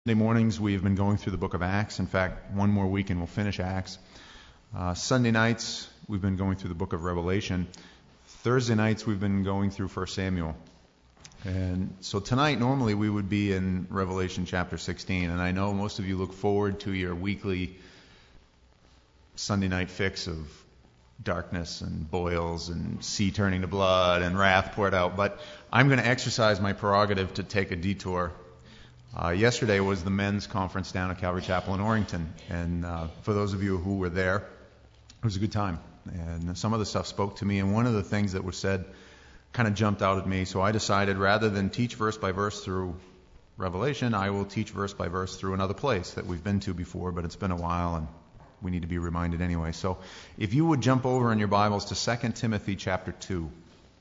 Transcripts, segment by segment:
Sunday mornings we've been going through the book of Acts. In fact, one more week and we'll finish Acts. Sunday nights we've been going through the book of Revelation. Thursday nights we've been going through 1 Samuel. And so tonight normally we would be in Revelation chapter 16. And I know most of you look forward to your weekly Sunday night fix of darkness and boils and sea turning to blood and wrath poured out. But I'm going to exercise my prerogative to take a detour. Yesterday was the men's conference down at Calvary Chapel in Orrington, and for those of you who were there, it was a good time. And some of the stuff spoke to me, and one of the things that was said kind of jumped out at me. So I decided rather than teach verse by verse through Revelation, I will teach verse by verse through another place that we've been to before, but it's been a while, and we need to be reminded anyway. So if you would jump over in your Bibles to 2 Timothy chapter 2.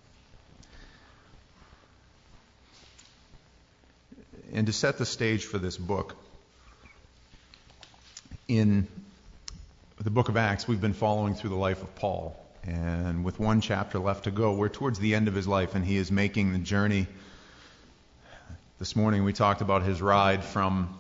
And to set the stage for this book, in the book of Acts, we've been following through the life of Paul. And with one chapter left to go, we're towards the end of his life, and he is making the journey. This morning we talked about his ride from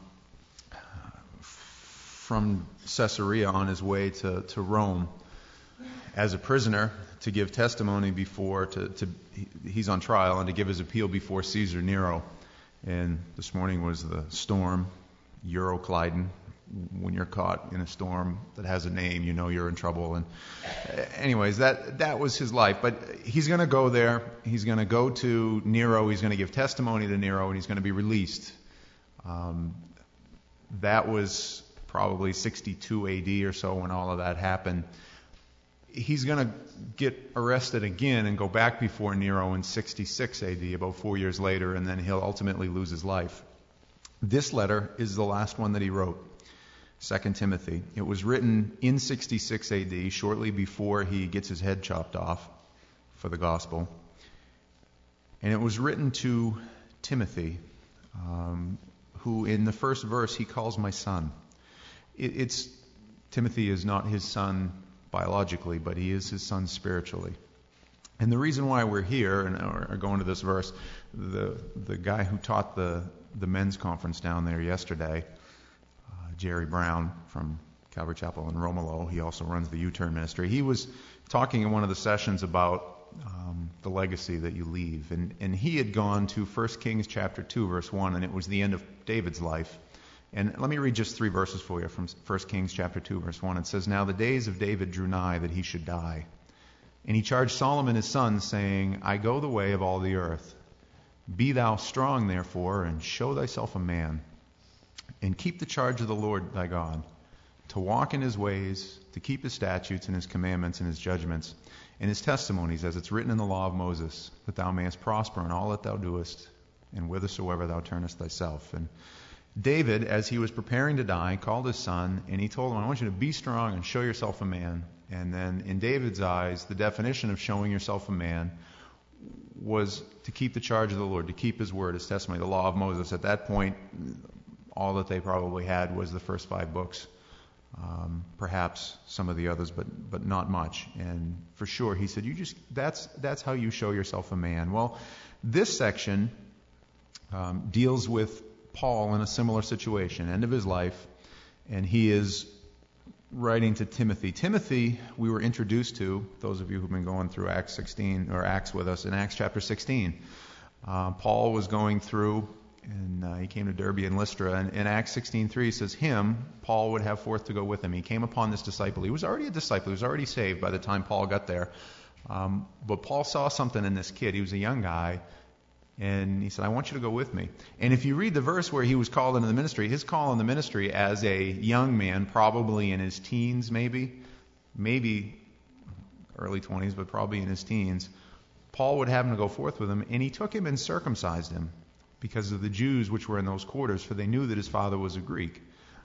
Caesarea on his way to Rome as a prisoner to give testimony before, he's on trial, and to give his appeal before Caesar Nero. And this morning was the storm, Euroclydon. When you're caught in a storm that has a name, you know you're in trouble. And anyways, that was his life. But he's going to go there. He's going to go to Nero. He's going to give testimony to Nero, and he's going to be released. That was probably 62 A.D. or so when all of that happened. He's going to get arrested again and go back before Nero in 66 A.D., about 4 years later, and then he'll ultimately lose his life. This letter is the last one that he wrote, 2 Timothy. It was written in 66 A.D., shortly before he gets his head chopped off for the gospel. And it was written to Timothy, who in the first verse he calls my son. Timothy is not his son biologically, but he is his son spiritually. And the reason why we're here and are going to this verse, the guy who taught the men's conference down there yesterday, Jerry Brown from Calvary Chapel in Romelo, he also runs the U-Turn ministry. He was talking in one of the sessions about the legacy that you leave. And he had gone to 1 Kings chapter 2, verse 1, and it was the end of David's life. And let me read just 3 verses for you from 1 Kings chapter 2, verse 1. It says, "Now the days of David drew nigh that he should die. And he charged Solomon his son, saying, I go the way of all the earth. Be thou strong, therefore, and show thyself a man. And keep the charge of the Lord thy God, to walk in his ways, to keep his statutes and his commandments and his judgments, and his testimonies, as it's written in the law of Moses, that thou mayest prosper in all that thou doest, and whithersoever thou turnest thyself." And David, as he was preparing to die, called his son, and he told him, I want you to be strong and show yourself a man. And then in David's eyes, the definition of showing yourself a man was to keep the charge of the Lord, to keep his word, his testimony, the law of Moses. At that point, all that they probably had was the first 5 books. Perhaps some of the others, but not much. And for sure, he said, that's how you show yourself a man. Well, this section deals with Paul in a similar situation, end of his life, and he is writing to Timothy. Timothy, we were introduced to, those of you who've been going through Acts 16, or Acts with us, in Acts chapter 16. Paul was going through, and he came to Derbe and Lystra, and in Acts 16:3 says, Paul would have forth to go with him. He came upon this disciple. He was already a disciple. He was already saved by the time Paul got there. But Paul saw something in this kid. He was a young guy. And he said, I want you to go with me. And if you read the verse where he was called into the ministry, his call in the ministry as a young man, probably in his teens maybe early 20s, but probably in his teens, Paul would have him to go forth with him, and he took him and circumcised him because of the Jews which were in those quarters, for they knew that his father was a Greek.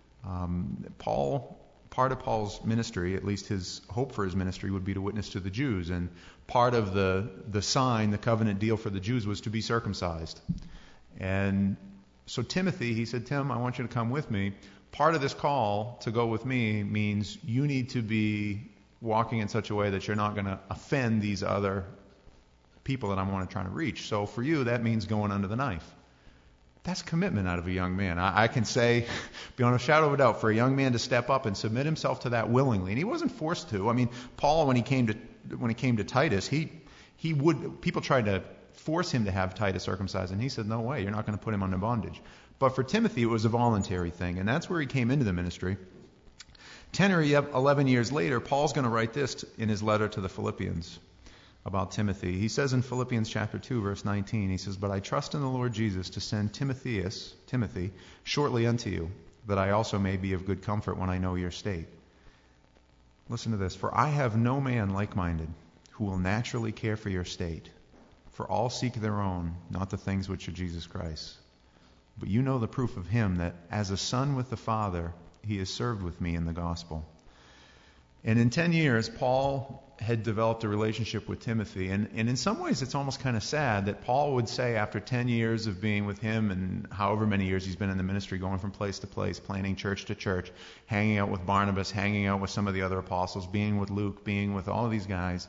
Part of Paul's ministry, at least his hope for his ministry, would be to witness to the Jews. And part of the sign, the covenant deal for the Jews, was to be circumcised. And so Timothy, he said, Tim, I want you to come with me. Part of this call to go with me means you need to be walking in such a way that you're not going to offend these other people that I'm trying to reach. So for you, that means going under the knife. That's commitment out of a young man. I can say, beyond a shadow of a doubt, for a young man to step up and submit himself to that willingly, and he wasn't forced to. I mean, Paul, when he came to Titus, people tried to force him to have Titus circumcised, and he said, no way, you're not going to put him under bondage. But for Timothy, it was a voluntary thing, and that's where he came into the ministry. 10 or 11 years later, Paul's going to write this in his letter to the Philippians about Timothy. He says in Philippians chapter 2, verse 19, he says, "But I trust in the Lord Jesus to send Timothy, shortly unto you, that I also may be of good comfort when I know your state." Listen to this. "For I have no man like-minded who will naturally care for your state. For all seek their own, not the things which are Jesus Christ. But you know the proof of him, that as a son with the Father, he has served with me in the gospel." And in 10 years, Paul had developed a relationship with Timothy. And in some ways, it's almost kind of sad that Paul would say, after 10 years of being with him, and however many years he's been in the ministry, going from place to place, planting church to church, hanging out with Barnabas, hanging out with some of the other apostles, being with Luke, being with all of these guys,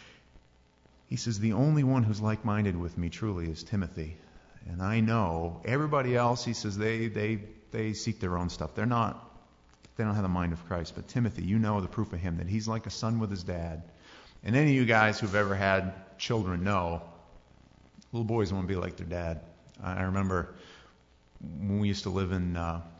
he says, the only one who's like-minded with me truly is Timothy. And I know everybody else, he says, they seek their own stuff. They don't have the mind of Christ. But Timothy, you know the proof of him, that he's like a son with his dad. And any of you guys who've ever had children know, little boys want to be like their dad. I remember when we used to live in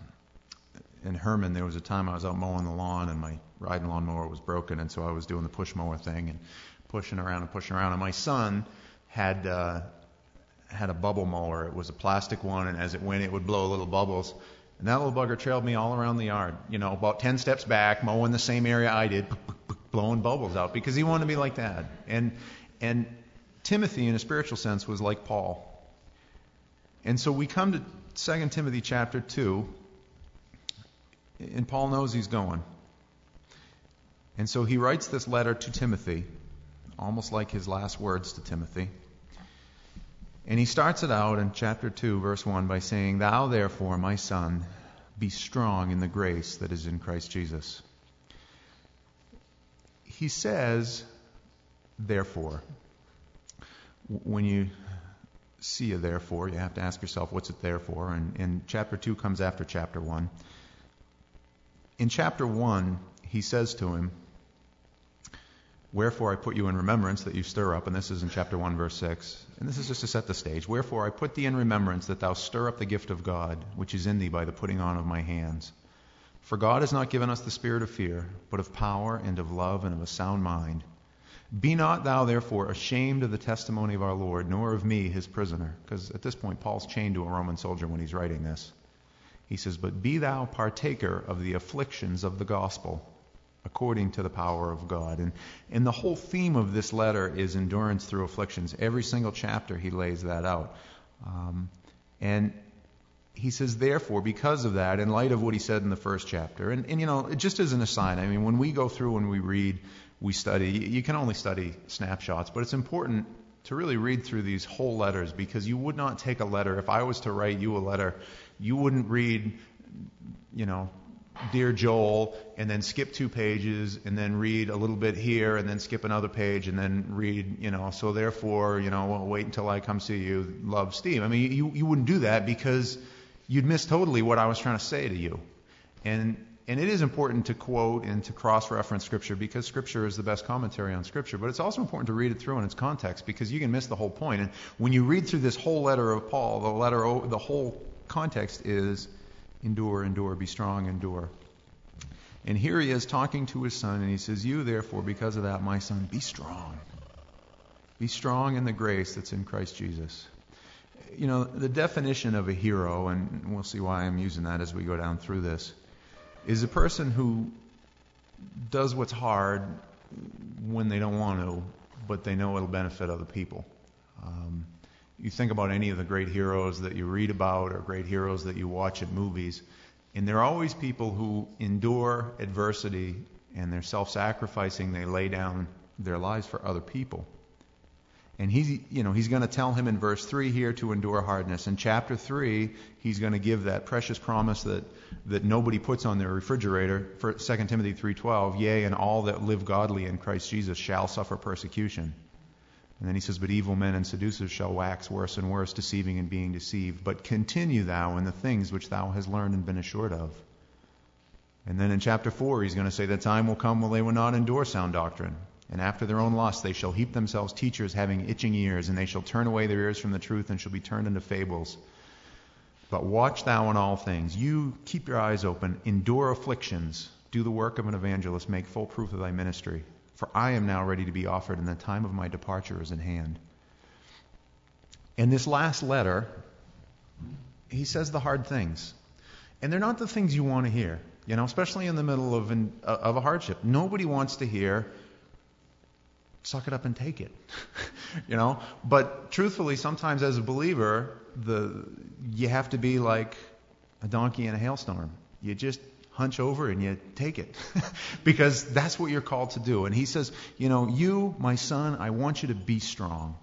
Herman, there was a time I was out mowing the lawn, and my riding lawnmower was broken, and so I was doing the push mower thing and pushing around. And my son had a bubble mower. It was a plastic one, and as it went, it would blow little bubbles. And that little bugger trailed me all around the yard, about 10 steps back, mowing the same area I did, blowing bubbles out, because he wanted to be like Dad. And Timothy, in a spiritual sense, was like Paul. And so we come to 2 Timothy chapter 2, and Paul knows he's going. And so he writes this letter to Timothy, almost like his last words to Timothy. And he starts it out in chapter 2, verse 1, by saying, "Thou therefore, my son, be strong in the grace that is in Christ Jesus." He says, therefore. When you see a therefore, you have to ask yourself, what's it there for? And chapter 2 comes after chapter 1. In chapter 1, he says to him, "Wherefore I put you in remembrance that you stir up," and this is in chapter 1, verse 6, and this is just to set the stage. "Wherefore I put thee in remembrance that thou stir up the gift of God, which is in thee by the putting on of my hands. For God has not given us the spirit of fear, but of power and of love and of a sound mind. Be not thou therefore ashamed of the testimony of our Lord, nor of me his prisoner." Because at this point, Paul's chained to a Roman soldier when he's writing this. He says, "But be thou partaker of the afflictions of the gospel, according to the power of God." And the whole theme of this letter is endurance through afflictions. Every single chapter he lays that out. And he says, therefore, because of that, in light of what he said in the first chapter, and just as an aside, I mean, when we go through and we read, we study, you can only study snapshots, but it's important to really read through these whole letters, because you would not take a letter. If I was to write you a letter, you wouldn't read, "Dear Joel," and then skip 2 pages, and then read a little bit here, and then skip another page, and then read, "So therefore, well, wait until I come see you, love, Steve." I mean, you wouldn't do that, because you'd miss totally what I was trying to say to you. And it is important to quote and to cross-reference Scripture, because Scripture is the best commentary on Scripture. But it's also important to read it through in its context, because you can miss the whole point. And when you read through this whole letter of Paul, the whole context is endure, be strong, endure. And here he is talking to his son, and he says, "You therefore, because of that, my son, be strong. Be strong in the grace that's in Christ Jesus." The definition of a hero, and we'll see why I'm using that as we go down through this, is a person who does what's hard when they don't want to, but they know it'll benefit other people. You think about any of the great heroes that you read about, or great heroes that you watch in movies, and they're always people who endure adversity, and they're self-sacrificing. They lay down their lives for other people. And he's going to tell him in verse 3 here to endure hardness. In chapter 3, he's going to give that precious promise that nobody puts on their refrigerator, for 2 Timothy 3:12, "Yea, and all that live godly in Christ Jesus shall suffer persecution." And then he says, but evil men and seducers shall wax worse and worse, deceiving and being deceived. But continue thou in the things which thou hast learned and been assured of. And then in chapter 4, he's going to say, the time will come when they will not endure sound doctrine. And after their own lust they shall heap themselves teachers having itching ears, and they shall turn away their ears from the truth and shall be turned into fables. But watch thou in all things. You keep your eyes open, endure afflictions, do the work of an evangelist, make full proof of thy ministry. For I am now ready to be offered, and the time of my departure is in hand. In this last letter, he says the hard things. And they're not the things you want to hear, especially in the middle of a hardship. Nobody wants to hear, suck it up and take it. But truthfully, sometimes as a believer, you have to be like a donkey in a hailstorm. You just hunch over and you take it because that's what you're called to do. And he says, you, my son, I want you to be strong.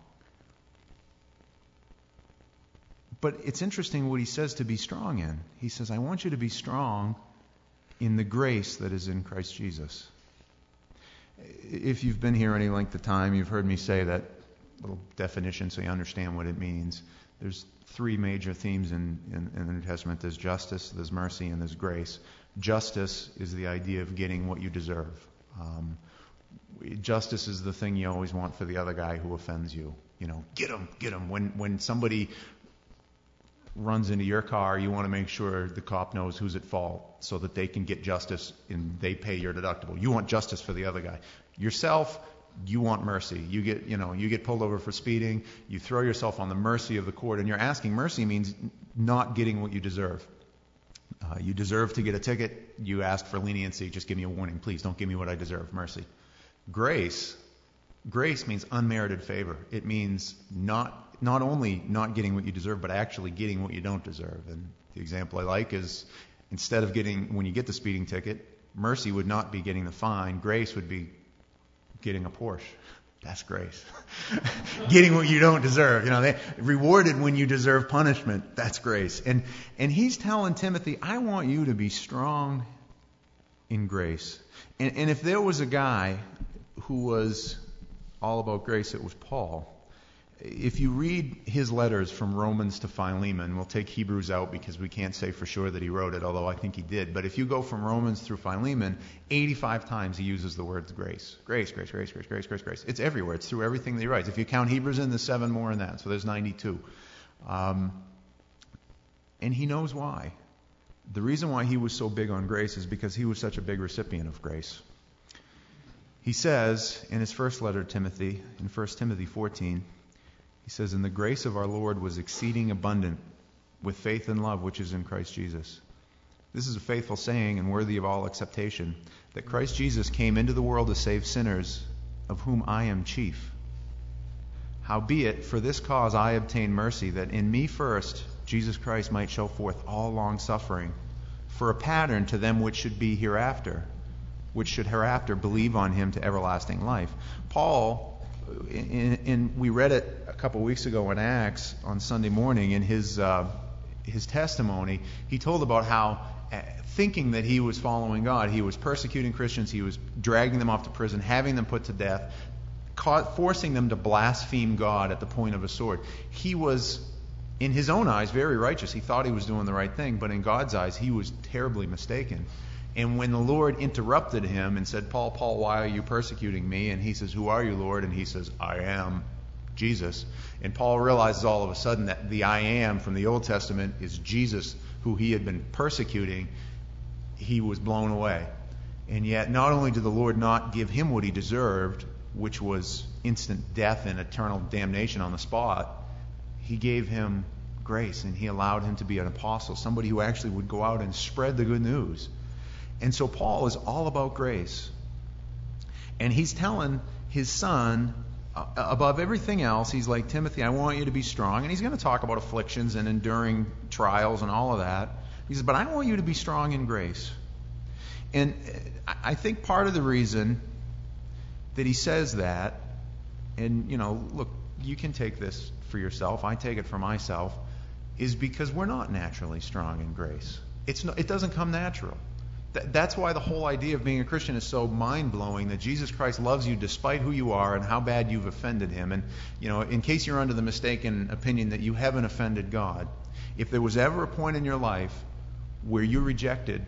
But it's interesting what he says to be strong in. He says, I want you to be strong in the grace that is in Christ Jesus. If you've been here any length of time, you've heard me say that little definition so you understand what it means. There's 3 major themes in the New Testament. There's justice, there's mercy, and there's grace. Justice is the idea of getting what you deserve. Justice is the thing you always want for the other guy who offends you. Get him. When somebody runs into your car, you want to make sure the cop knows who's at fault so that they can get justice and they pay your deductible. You want justice for the other guy. Yourself, you want mercy. You get pulled over for speeding. You throw yourself on the mercy of the court, and you're asking. Mercy means not getting what you deserve. You deserve to get a ticket. You ask for leniency. Just give me a warning, please. Don't give me what I deserve. Mercy. Grace means unmerited favor. It means not only not getting what you deserve, but actually getting what you don't deserve. And the example I like is, instead of when you get the speeding ticket, mercy would not be getting the fine. Grace would be getting a Porsche. That's grace. Getting what you don't deserve. They rewarded when you deserve punishment. That's grace. And he's telling Timothy, I want you to be strong in grace. And if there was a guy who was all about grace, it was Paul. If you read his letters from Romans to Philemon, we'll take Hebrews out because we can't say for sure that he wrote it, although I think he did. But if you go from Romans through Philemon, 85 times he uses the words grace. Grace, grace, grace, grace, grace, grace, grace. It's everywhere. It's through everything that he writes. If you count Hebrews in, there's 7 more in that, so there's 92. And he knows why. The reason why he was so big on grace is because he was such a big recipient of grace. He says in his first letter to Timothy, in 1 Timothy 14, he says, and the grace of our Lord was exceeding abundant with faith and love which is in Christ Jesus. This is a faithful saying and worthy of all acceptation, that Christ Jesus came into the world to save sinners, of whom I am chief. Howbeit, for this cause I obtain mercy, that in me first Jesus Christ might show forth all long suffering, for a pattern to them which should hereafter believe on him to everlasting life. Paul, we read it a couple weeks ago in Acts on Sunday morning in his testimony. He told about how, thinking that he was following God, he was persecuting Christians, he was dragging them off to prison, having them put to death, forcing them to blaspheme God at the point of a sword. He was, in his own eyes, very righteous. He thought he was doing the right thing, but in God's eyes, he was terribly mistaken. And when the Lord interrupted him and said, Paul, why are you persecuting me? And he says, who are you, Lord? And he says, I am Jesus. And Paul realizes all of a sudden that the I am from the Old Testament is Jesus, who he had been persecuting. He was blown away. And yet, not only did the Lord not give him what he deserved, which was instant death and eternal damnation on the spot, he gave him grace, and he allowed him to be an apostle, somebody who actually would go out and spread the good news. And so Paul is all about grace. And he's telling his son, above everything else, he's like, Timothy, I want you to be strong. And he's going to talk about afflictions and enduring trials and all of that. He says, but I want you to be strong in grace. And I think part of the reason that he says that, and, look, you can take this for yourself, I take it for myself, is because we're not naturally strong in grace. It doesn't come natural. That's why the whole idea of being a Christian is so mind-blowing, that Jesus Christ loves you despite who you are and how bad you've offended him. And, in case you're under the mistaken opinion that you haven't offended God, if there was ever a point in your life where you rejected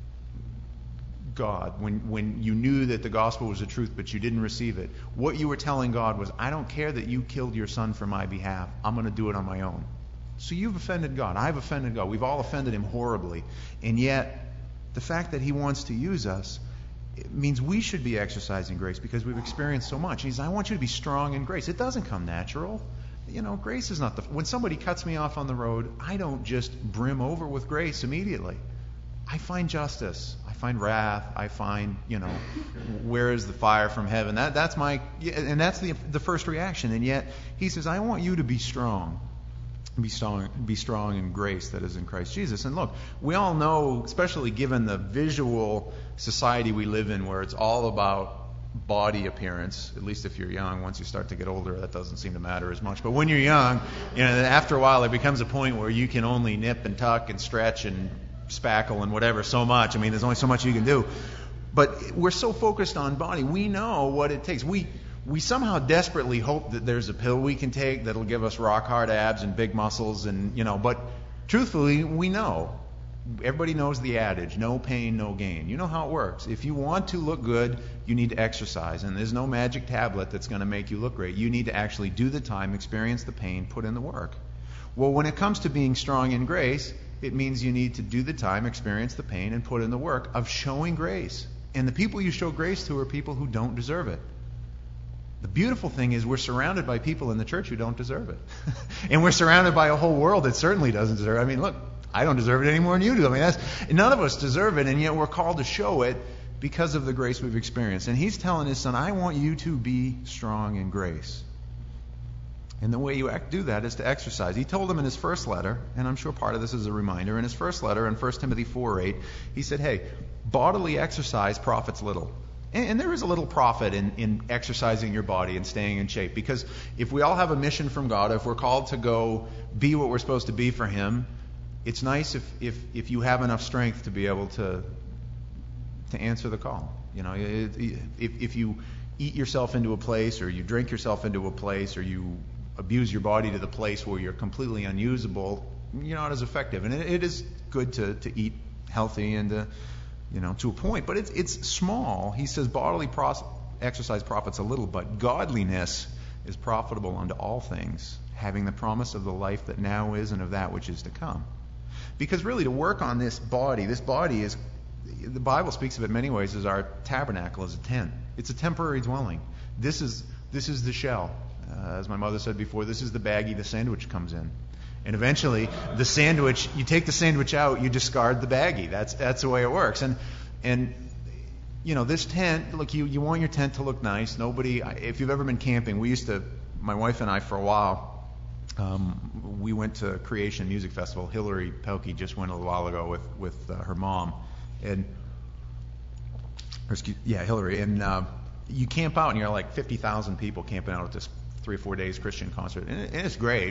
God, when you knew that the gospel was the truth but you didn't receive it, what you were telling God was, I don't care that you killed your son for my behalf. I'm going to do it on my own. So you've offended God. I've offended God. We've all offended him horribly. And yet, the fact that he wants to use us, it means we should be exercising grace because we've experienced so much. He says, I want you to be strong in grace. It doesn't come natural. Grace is not when somebody cuts me off on the road, I don't just brim over with grace immediately. I find justice. I find wrath. I find, where is the fire from heaven? That's the first reaction. And yet he says, I want you to be strong. Be strong in grace that is in Christ Jesus. And look, we all know, especially given the visual society we live in, where it's all about body appearance, at least if you're young. Once you start to get older, that doesn't seem to matter as much. But when you're young, after a while, there becomes a point where you can only nip and tuck and stretch and spackle and whatever so much. I mean, there's only so much you can do. But we're so focused on body. We know what it takes. We somehow desperately hope that there's a pill we can take that'll give us rock hard abs and big muscles, but truthfully, we know. Everybody knows the adage, no pain, no gain. You know how it works. If you want to look good, you need to exercise, and there's no magic tablet that's going to make you look great. You need to actually do the time, experience the pain, put in the work. Well, when it comes to being strong in grace, it means you need to do the time, experience the pain, and put in the work of showing grace. And the people you show grace to are people who don't deserve it. The beautiful thing is we're surrounded by people in the church who don't deserve it. And we're surrounded by a whole world that certainly doesn't deserve it. I mean, look, I don't deserve it any more than you do. I mean, none of us deserve it, and yet we're called to show it because of the grace we've experienced. And he's telling his son, I want you to be strong in grace. And the way you do that is to exercise. He told him in his first letter, and I'm sure part of this is a reminder, in his first letter in 1 Timothy 4:8, he said, hey, bodily exercise profits little. And there is a little profit in exercising your body and staying in shape. Because if we all have a mission from God, if we're called to go be what we're supposed to be for him, it's nice if you have enough strength to be able to answer the call. If you eat yourself into a place, or you drink yourself into a place, or you abuse your body to the place where you're completely unusable, you're not as effective. And it is good to eat healthy and to a point, but it's small. He says bodily exercise profits a little, but godliness is profitable unto all things, having the promise of the life that now is and of that which is to come. Because really, to work on this body is, the Bible speaks of it in many ways as our tabernacle, as a tent. It's a temporary dwelling. This is the shell. As my mother said before, this is the baggie the sandwich comes in. And eventually, the sandwich, you take the sandwich out, you discard the baggie. That's the way it works. And this tent, look, you want your tent to look nice. If you've ever been camping, my wife and I, for a while, we went to Creation Music Festival. Hillary Pelkey just went a little while ago with her mom. Hillary. And you camp out, and you're like 50,000 people camping out at this 3 or 4 days Christian concert. And it's great.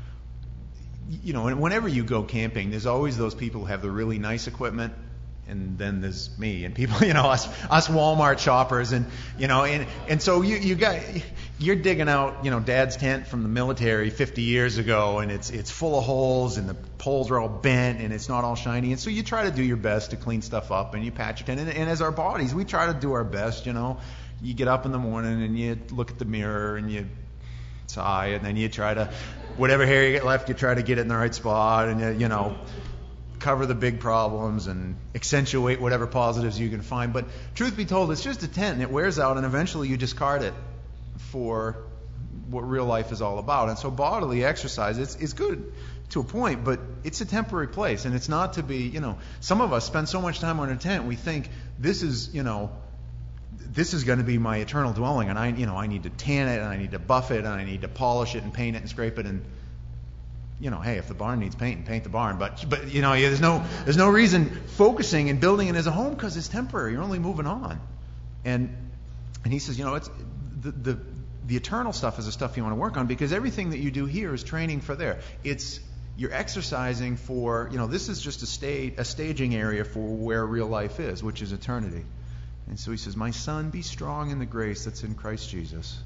And whenever you go camping, there's always those people who have the really nice equipment, and then there's me and people, us Walmart shoppers, and so you're digging out, Dad's tent from the military 50 years ago, and it's full of holes, and the poles are all bent, and it's not all shiny, and so you try to do your best to clean stuff up, and you patch your tent, and as our bodies, we try to do our best, You get up in the morning and you look at the mirror and you sigh, and then you try to, whatever hair you get left, you try to get it in the right spot, and you cover the big problems and accentuate whatever positives you can find. But truth be told, it's just a tent, and it wears out, and eventually you discard it for what real life is all about. And so bodily exercise, it's good to a point, but it's a temporary place, and it's not to be, some of us spend so much time on a tent, we think this is going to be my eternal dwelling, and I need to tan it, and I need to buff it, and I need to polish it and paint it and scrape it, and hey, if the barn needs paint the barn, but there's no reason focusing and building it as a home, because it's temporary. You're only moving on, and he says, it's the eternal stuff is the stuff you want to work on, because everything that you do here is training for there. It's you're exercising for, this is just a staging area for where real life is, which is eternity. And so he says, my son, be strong in the grace that's in Christ Jesus.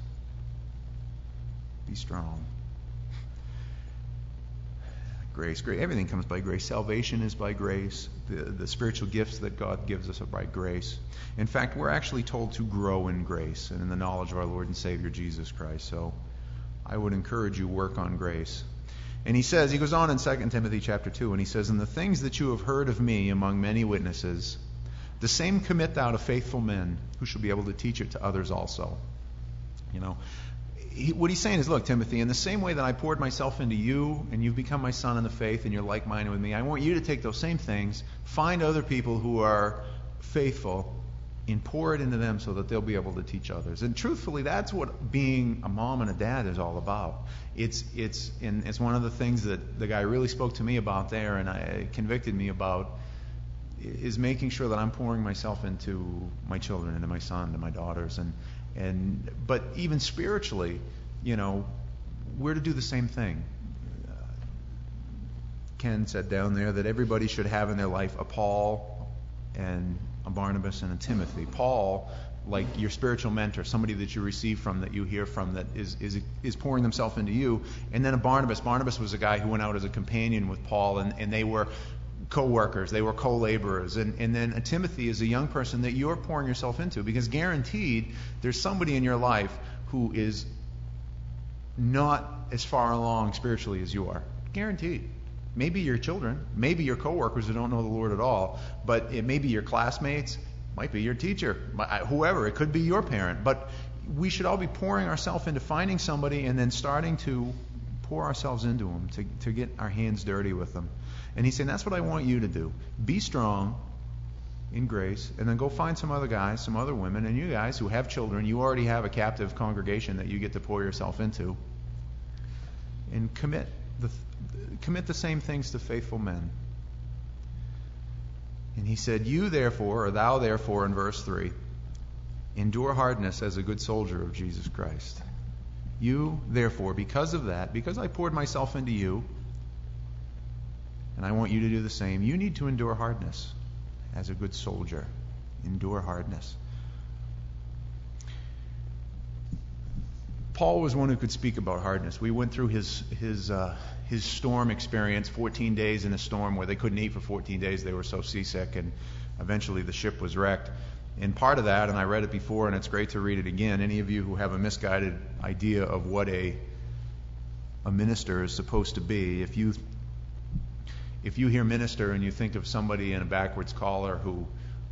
Be strong. Grace. Everything comes by grace. Salvation is by grace. The spiritual gifts that God gives us are by grace. In fact, we're actually told to grow in grace and in the knowledge of our Lord and Savior Jesus Christ. So I would encourage you, work on grace. And he goes on in 2 Timothy chapter 2, and he says, and the things that you have heard of me among many witnesses, the same commit thou to faithful men who shall be able to teach it to others also. What he's saying is, look, Timothy, in the same way that I poured myself into you and you've become my son in the faith and you're like-minded with me, I want you to take those same things, find other people who are faithful, and pour it into them so that they'll be able to teach others. And truthfully, that's what being a mom and a dad is all about. It's one of the things that the guy really spoke to me about there and convicted me about, is making sure that I'm pouring myself into my children, into my son, into my daughters, but even spiritually, we're to do the same thing. Ken said down there that everybody should have in their life a Paul and a Barnabas and a Timothy. Paul, like your spiritual mentor, somebody that you receive from, that you hear from, that is pouring themselves into you. And then a Barnabas. Barnabas was a guy who went out as a companion with Paul, and they were co-workers, they were co-laborers, and then a Timothy is a young person that you're pouring yourself into, because guaranteed there's somebody in your life who is not as far along spiritually as you are. Guaranteed. Maybe your children, maybe your co-workers who don't know the Lord at all, but it may be your classmates, might be your teacher, whoever, it could be your parent, but we should all be pouring ourselves into finding somebody and then starting to pour ourselves into them, to get our hands dirty with them. And he's saying, that's what I want you to do. Be strong in grace, and then go find some other guys, some other women, and you guys who have children, you already have a captive congregation that you get to pour yourself into, and commit the same things to faithful men. And he said, you therefore, or thou therefore, in verse 3, endure hardness as a good soldier of Jesus Christ. You therefore, because of that, because I poured myself into you, and I want you to do the same, you need to endure hardness as a good soldier. Endure hardness. Paul was one who could speak about hardness. We went through his storm experience, 14 days in a storm where they couldn't eat for 14 days. They were so seasick, and eventually the ship was wrecked. And part of that, and I read it before, and it's great to read it again, any of you who have a misguided idea of what a minister is supposed to be, if you hear minister and you think of somebody in a backwards collar who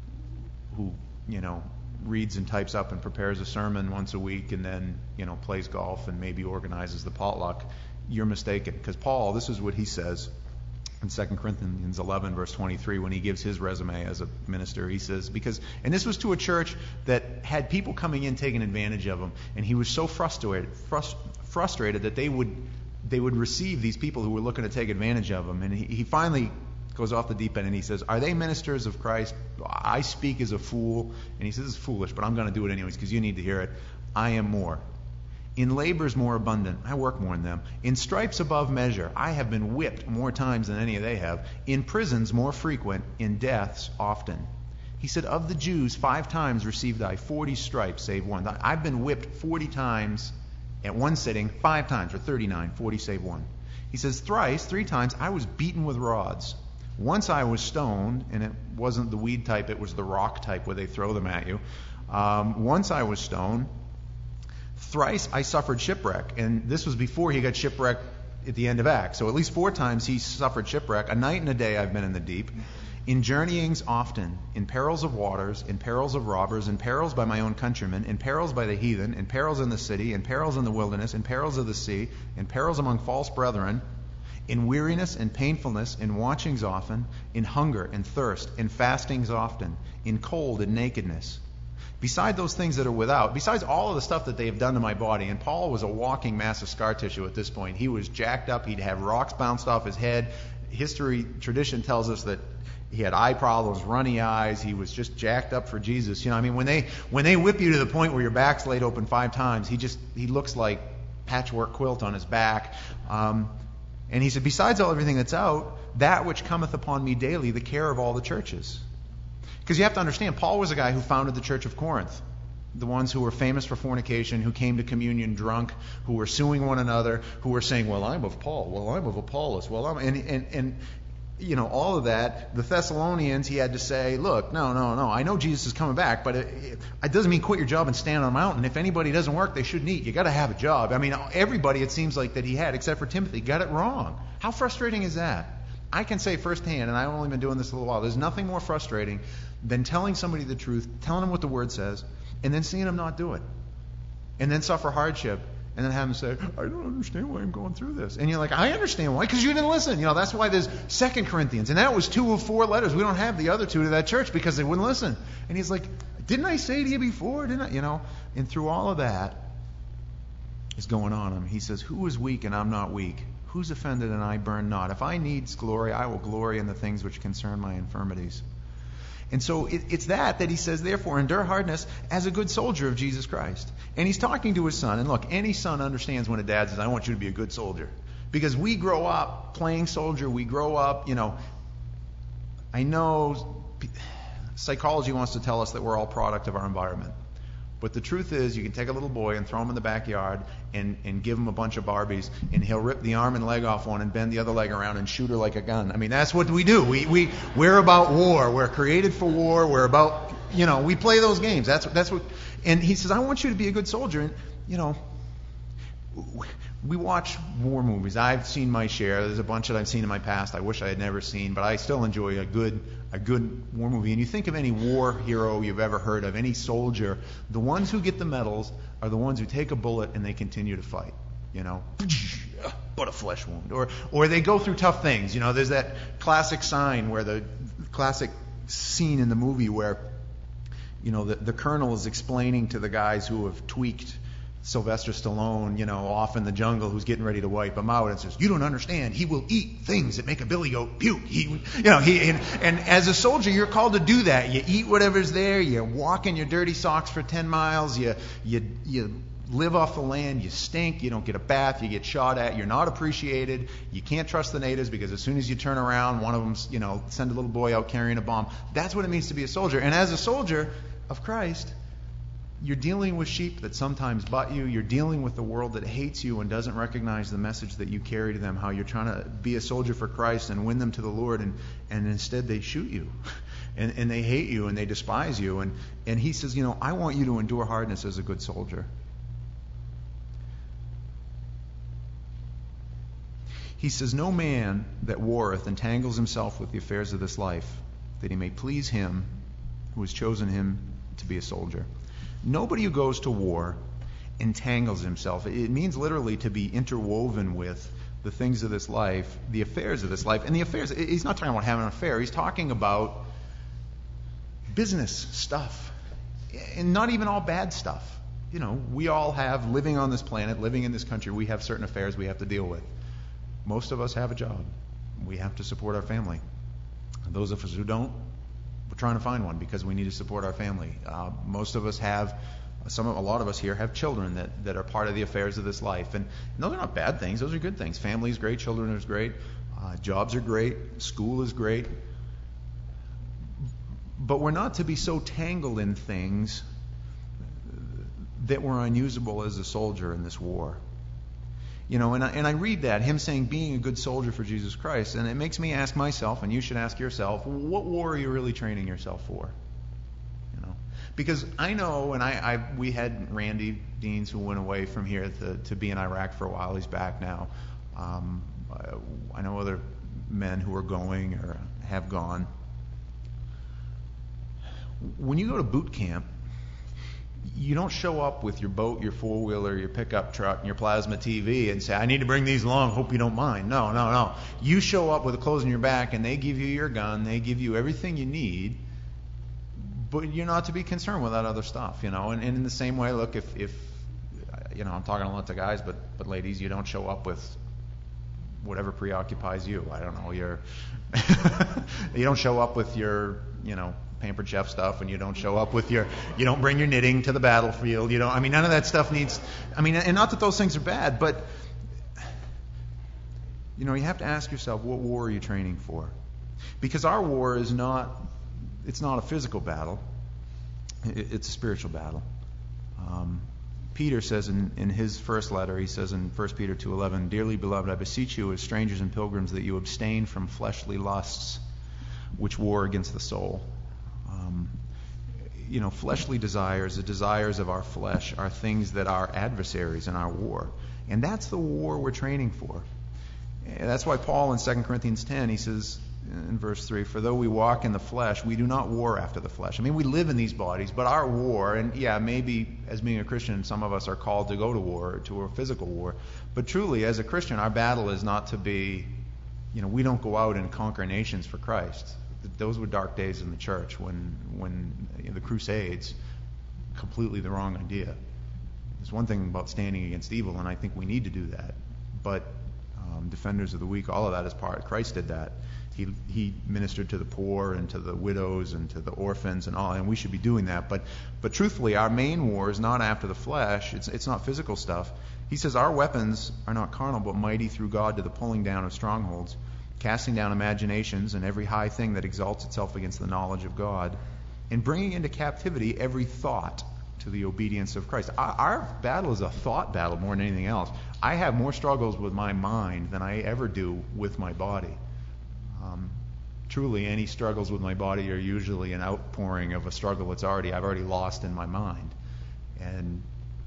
reads and types up and prepares a sermon once a week and then plays golf and maybe organizes the potluck, you're mistaken. Because Paul, this is what he says in 2 Corinthians 11 verse 23 when he gives his resume as a minister. He says, and this was to a church that had people coming in taking advantage of him, and he was so frustrated that they would receive these people who were looking to take advantage of him. And he finally goes off the deep end and he says, are they ministers of Christ? I speak as a fool. And he says, it's foolish, but I'm going to do it anyways because you need to hear it. I am more. In labors more abundant, I work more than them. In stripes above measure, I have been whipped more times than any of they have. In prisons more frequent, in deaths often. He said, of the Jews 5 times received I 40 stripes, save one. I've been whipped 40 times at one sitting, 5 times, or 39, 40 save one. He says, 3 times, I was beaten with rods. Once I was stoned, and it wasn't the weed type, it was the rock type where they throw them at you. Once I was stoned. Thrice I suffered shipwreck. And this was before he got shipwrecked at the end of Acts. So at least 4 times he suffered shipwreck. A night and a day I've been in the deep. In journeyings often, in perils of waters, in perils of robbers, in perils by my own countrymen, in perils by the heathen, in perils in the city, in perils in the wilderness, in perils of the sea, in perils among false brethren, in weariness and painfulness, in watchings often, in hunger and thirst, in fastings often, in cold and nakedness. Beside those things that are without, besides all of the stuff that they have done to my body, and Paul was a walking mass of scar tissue at this point. He was jacked up. He'd have rocks bounced off his head. Tradition tells us that he had eye problems, runny eyes. He was just jacked up for Jesus. When they whip you to the point where your back's laid open 5 times, he looks like patchwork quilt on his back. And he said, besides everything that's out, that which cometh upon me daily, the care of all the churches. Because you have to understand, Paul was a guy who founded the church of Corinth. The ones who were famous for fornication, who came to communion drunk, who were suing one another, who were saying, well, I'm of Paul, well, I'm of Apollos, well, I'm... And you know, all of that, the Thessalonians, he had to say, look, no, I know Jesus is coming back, but it doesn't mean quit your job and stand on a mountain. If anybody doesn't work, they shouldn't eat. You got to have a job. I mean, everybody, it seems like that he had, except for Timothy, got it wrong. How frustrating is that? I can say firsthand, and I've only been doing this a little while, there's nothing more frustrating than telling somebody the truth, telling them what the Word says, and then seeing them not do it. And then suffer hardship. And then have them say, I don't understand why I'm going through this. And you're like, I understand why, because you didn't listen. You know, that's why there's 2 Corinthians. And that was 2 of 4 letters. We don't have the other 2 to that church because they wouldn't listen. And he's like, didn't I say to you before? Didn't I? You know, and through all of that is going on. He says, who is weak and I'm not weak? Who's offended and I burn not? If I needs glory, I will glory in the things which concern my infirmities. And so it's that he says, therefore, endure hardness as a good soldier of Jesus Christ. And he's talking to his son. And look, any son understands when a dad says, I want you to be a good soldier. Because we grow up playing soldier. We grow up, you know, I know psychology wants to tell us that we're all product of our environment. But the truth is, you can take a little boy and throw him in the backyard and give him a bunch of Barbies, and he'll rip the arm and leg off one and bend the other leg around and shoot her like a gun. I mean, that's what we do. We're about war. We're created for war. We're about, you know, we play those games. That's what. And he says, I want you to be a good soldier. And, you know, we watch war movies. I've seen my share. There's a bunch that I've seen in my past I wish I had never seen, but I still enjoy a good war movie. And you think of any war hero you've ever heard of, any soldier, the ones who get the medals are the ones who take a bullet and they continue to fight. You know, but a flesh wound. Or they go through tough things. You know, there's that classic classic scene in the movie where, you know, the colonel is explaining to the guys who have tweaked Sylvester Stallone, you know, off in the jungle, who's getting ready to wipe him out, and says, "You don't understand. He will eat things that make a billy goat puke." And as a soldier, you're called to do that. You eat whatever's there. You walk in your dirty socks for 10 miles. You live off the land. You stink. You don't get a bath. You get shot at. You're not appreciated. You can't trust the natives because as soon as you turn around, one of them's, you know, send a little boy out carrying a bomb. That's what it means to be a soldier. And as a soldier of Christ, you're dealing with sheep that sometimes butt you. You're dealing with the world that hates you and doesn't recognize the message that you carry to them, how you're trying to be a soldier for Christ and win them to the Lord, and instead they shoot you. And they hate you and they despise you. And he says, you know, I want you to endure hardness as a good soldier. He says, no man that warreth entangles himself with the affairs of this life, that he may please him who has chosen him to be a soldier. Nobody who goes to war entangles himself. It means literally to be interwoven with the things of this life, the affairs of this life. And the affairs, he's not talking about having an affair. He's talking about business stuff. And not even all bad stuff. You know, we all have, living on this planet, living in this country, we have certain affairs we have to deal with. Most of us have a job. We have to support our family. Those of us who don't, we're trying to find one because we need to support our family. Most of us have, a lot of us here have children that are part of the affairs of this life. And no, they're not bad things. Those are good things. Family is great. Children is great. Jobs are great. School is great. But we're not to be so tangled in things that we're unusable as a soldier in this war. You know, and I read that, him saying being a good soldier for Jesus Christ, and it makes me ask myself, and you should ask yourself, what war are you really training yourself for? You know, because I know, and we had Randy Deans who went away from here to be in Iraq for a while. He's back now. I know other men who are going or have gone. When you go to boot camp, you don't show up with your boat, your four-wheeler, your pickup truck, and your plasma TV and say, I need to bring these along, hope you don't mind. No. You show up with the clothes on your back, and they give you your gun, they give you everything you need, but you're not to be concerned with that other stuff, you know. And in the same way, look, if you know, I'm talking to lots of guys, but ladies, you don't show up with whatever preoccupies you. I don't know, you don't show up with your, you know, Pampered Chef stuff, and you don't show up with you don't bring your knitting to the battlefield. None of that stuff needs, and not that those things are bad, but you have to ask yourself, what war are you training for? Because our war is it's not a physical battle. It's a spiritual battle. Peter says in his first letter, he says in 1 Peter 2:11, "Dearly beloved, I beseech you as strangers and pilgrims that you abstain from fleshly lusts which war against the soul." Fleshly desires, the desires of our flesh, are things that are adversaries in our war. And that's the war we're training for. And that's why Paul in 2 Corinthians 10, he says in verse 3, "For though we walk in the flesh, we do not war after the flesh." I mean, we live in these bodies, but our war, and maybe as being a Christian, some of us are called to go to war, to a physical war. But truly, as a Christian, our battle is not to be, we don't go out and conquer nations for Christ. Those were dark days in the church when the Crusades, completely the wrong idea. There's one thing about standing against evil, and I think we need to do that. But defenders of the weak, all of that is part. Christ did that. He ministered to the poor and to the widows and to the orphans and all, and we should be doing that. But truthfully, our main war is not after the flesh. It's not physical stuff. He says our weapons are not carnal, but mighty through God to the pulling down of strongholds, casting down imaginations and every high thing that exalts itself against the knowledge of God, and bringing into captivity every thought to the obedience of Christ. Our battle is a thought battle more than anything else. I have more struggles with my mind than I ever do with my body. Truly, any struggles with my body are usually an outpouring of a struggle I've already lost in my mind. And,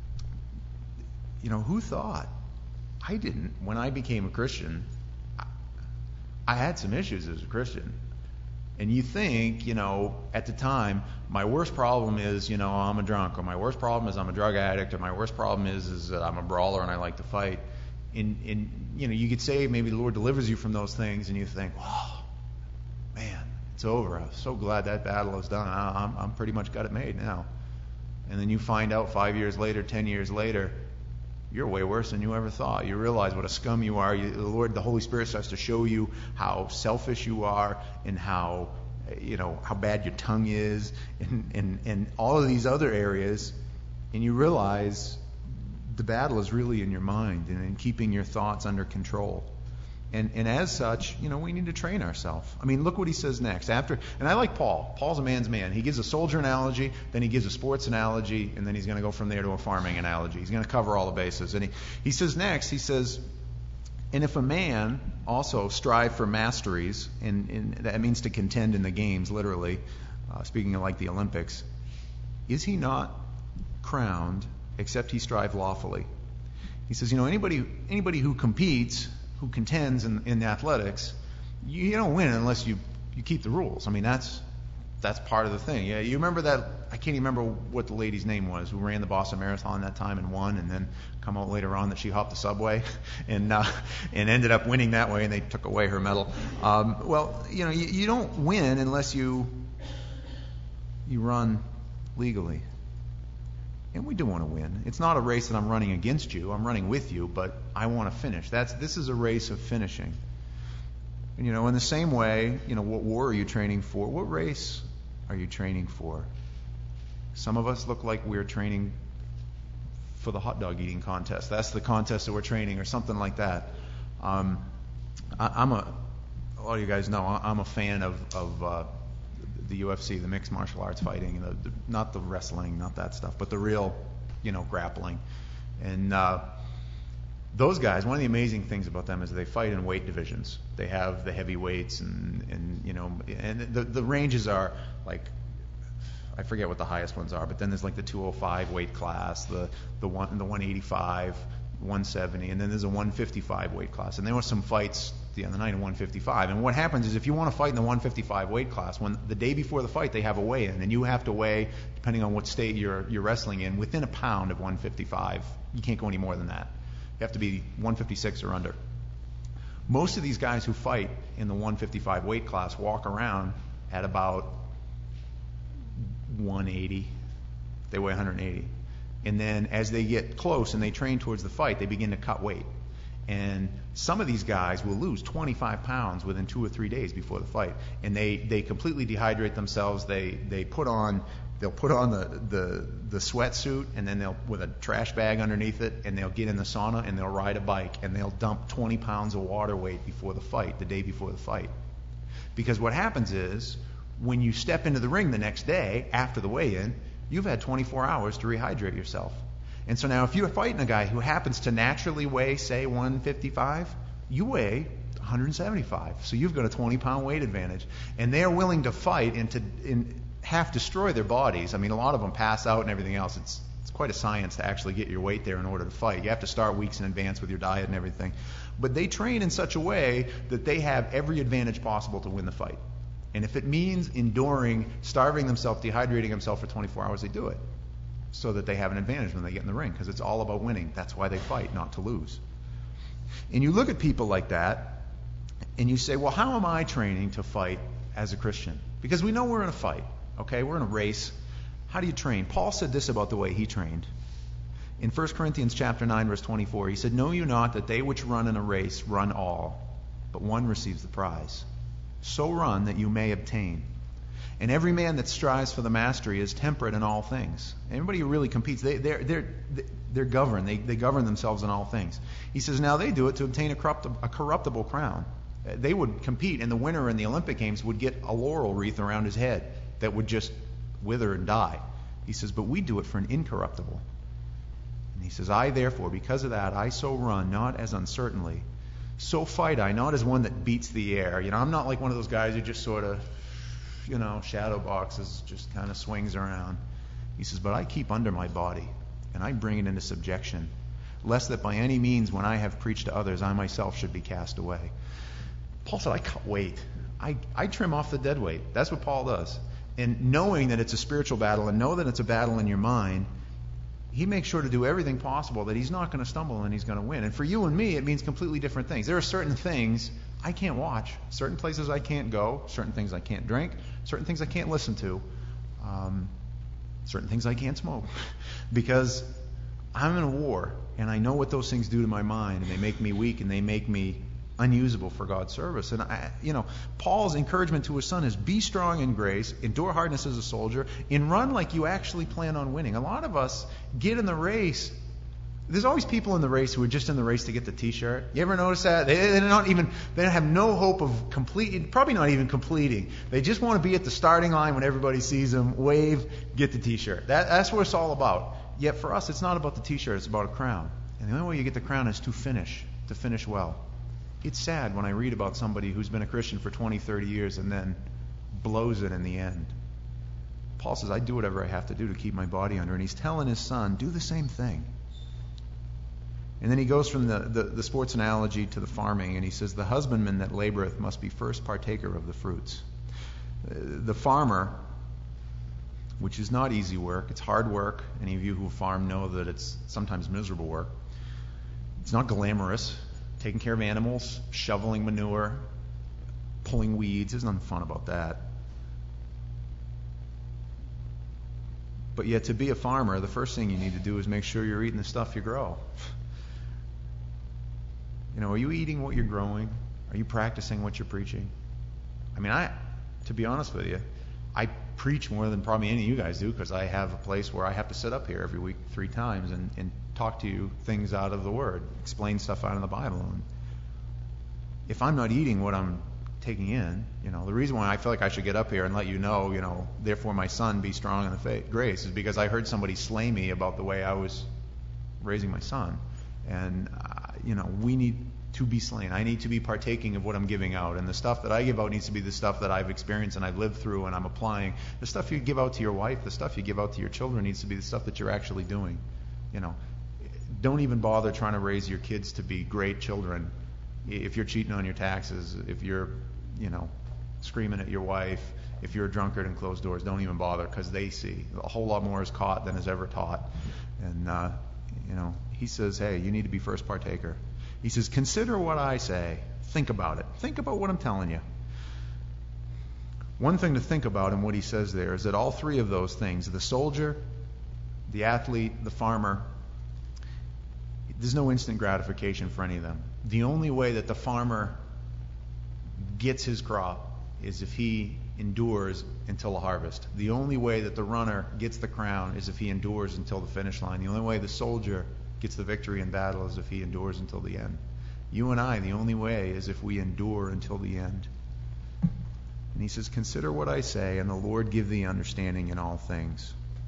who thought? I didn't. When I became a Christian, I had some issues as a Christian. And you think, at the time, my worst problem is, I'm a drunk, or my worst problem is I'm a drug addict, or my worst problem is that I'm a brawler and I like to fight. And you could say maybe the Lord delivers you from those things, and you think, wow, man, it's over. I'm so glad that battle is done. I'm pretty much got it made now. And then you find out 5 years later, 10 years later, you're way worse than you ever thought. You realize what a scum you are. The Holy Spirit starts to show you how selfish you are, and how bad your tongue is, and all of these other areas, and you realize the battle is really in your mind and in keeping your thoughts under control. And as such, we need to train ourselves. I mean, look what he says next. And I like Paul. Paul's a man's man. He gives a soldier analogy, then he gives a sports analogy, and then he's going to go from there to a farming analogy. He's going to cover all the bases. And he says next, and if a man also strive for masteries, and that means to contend in the games, literally, speaking of like the Olympics, is he not crowned except he strive lawfully? He says, anybody who competes, who contends in athletics, you don't win unless you keep the rules. I mean, that's part of the thing. Yeah, you remember that? I can't even remember what the lady's name was who ran the Boston Marathon that time and won, and then come out later on that she hopped the subway and ended up winning that way, and they took away her medal. You don't win unless you run legally. And we do want to win. It's not a race that I'm running against you. I'm running with you, but I want to finish. This is a race of finishing. And, in the same way, what war are you training for? What race are you training for? Some of us look like we're training for the hot dog eating contest. That's the contest that we're training, or something like that. A lot of you guys know I'm a fan of the UFC, the mixed martial arts fighting, not the wrestling, not that stuff, but the real, grappling. And those guys, one of the amazing things about them is they fight in weight divisions. They have the heavyweights, and the ranges are like, I forget what the highest ones are, but then there's like the 205 weight class, the 185, 170, and then there's a 155 weight class. And there were some fights the other night in 155. And what happens is, if you want to fight in the 155 weight class, when the day before the fight they have a weigh-in, and you have to weigh, depending on what state you're wrestling in, within a pound of 155. You can't go any more than that. You have to be 156 or under. Most of these guys who fight in the 155 weight class walk around at about 180. They weigh 180. And then as they get close and they train towards the fight, they begin to cut weight. And some of these guys will lose 25 pounds within 2 or 3 days before the fight. And they completely dehydrate themselves. They'll put on the sweatsuit, and then they'll, with a trash bag underneath it, and they'll get in the sauna and they'll ride a bike and they'll dump 20 pounds of water weight before the fight, the day before the fight. Because what happens is, when you step into the ring the next day after the weigh-in, you've had 24 hours to rehydrate yourself. And so now if you're fighting a guy who happens to naturally weigh, say, 155, you weigh 175. So you've got a 20-pound weight advantage. And they're willing to fight and half destroy their bodies. I mean, a lot of them pass out and everything else. It's quite a science to actually get your weight there in order to fight. You have to start weeks in advance with your diet and everything. But they train in such a way that they have every advantage possible to win the fight. And if it means enduring, starving themselves, dehydrating themselves for 24 hours, they do it, so that they have an advantage when they get in the ring, because it's all about winning. That's why they fight, not to lose. And you look at people like that, and you say, well, how am I training to fight as a Christian? Because we know we're in a fight, okay? We're in a race. How do you train? Paul said this about the way he trained. In 1 Corinthians chapter 9, verse 24, he said, know you not that they which run in a race run all, but one receives the prize. So run that you may obtain. And every man that strives for the mastery is temperate in all things. Anybody who really competes, they're governed. They govern themselves in all things. He says, now they do it to obtain a corruptible crown. They would compete, and the winner in the Olympic Games would get a laurel wreath around his head that would just wither and die. He says, but we do it for an incorruptible. And he says, I therefore, because of that, I so run, not as uncertainly. So fight I, not as one that beats the air. I'm not like one of those guys who just sort of, shadow boxes, just kind of swings around. He says, but I keep under my body, and I bring it into subjection, lest that by any means, when I have preached to others, I myself should be cast away. Paul said, I cut weight. I trim off the dead weight. That's what Paul does. And knowing that it's a spiritual battle, and know that it's a battle in your mind, he makes sure to do everything possible that he's not going to stumble and he's going to win. And for you and me, it means completely different things. There are certain things I can't watch, certain places I can't go, certain things I can't drink, certain things I can't listen to, certain things I can't smoke, because I'm in a war, and I know what those things do to my mind, and they make me weak, and they make me unusable for God's service. And Paul's encouragement to his son is, be strong in grace, endure hardness as a soldier, and run like you actually plan on winning. A lot of us get in the race. There's always people in the race who are just in the race to get the T-shirt. You ever notice that? They have no hope of completing, probably not even completing. They just want to be at the starting line when everybody sees them, wave, get the T-shirt. That's what it's all about. Yet for us, it's not about the T-shirt. It's about a crown. And the only way you get the crown is to finish well. It's sad when I read about somebody who's been a Christian for 20, 30 years and then blows it in the end. Paul says, I do whatever I have to do to keep my body under. And he's telling his son, do the same thing. And then he goes from the sports analogy to the farming, and he says, the husbandman that laboreth must be first partaker of the fruits. The farmer, which is not easy work, it's hard work. Any of you who farm know that it's sometimes miserable work. It's not glamorous. Taking care of animals, shoveling manure, pulling weeds. There's nothing fun about that. But yet, to be a farmer, the first thing you need to do is make sure you're eating the stuff you grow. Are you eating what you're growing? Are you practicing what you're preaching? I mean, to be honest with you, I preach more than probably any of you guys do, because I have a place where I have to sit up here every week 3 times and talk to you things out of the Word, explain stuff out of the Bible. And if I'm not eating what I'm taking in, the reason why I feel like I should get up here and let you know, therefore my son, be strong in the faith, grace, is because I heard somebody slay me about the way I was raising my son. And, we need to be slain. I need to be partaking of what I'm giving out. And the stuff that I give out needs to be the stuff that I've experienced and I've lived through and I'm applying. The stuff you give out to your wife, the stuff you give out to your children needs to be the stuff that you're actually doing. Don't even bother trying to raise your kids to be great children if you're cheating on your taxes, if you're, screaming at your wife, if you're a drunkard in closed doors. Don't even bother, because they see. A whole lot more is caught than is ever taught. And, he says, hey, you need to be first partaker. He says, consider what I say. Think about it. Think about what I'm telling you. One thing to think about in what he says there is that all 3 of those things, the soldier, the athlete, the farmer, There's no instant gratification for any of them. The only way that the farmer gets his crop is if he endures until the harvest. The only way that the runner gets the crown is if he endures until the finish line. The only way the soldier gets the victory in battle is if he endures until the end. You and I, the only way is if we endure until the end. And he says, consider what I say, and the Lord give thee understanding in all things.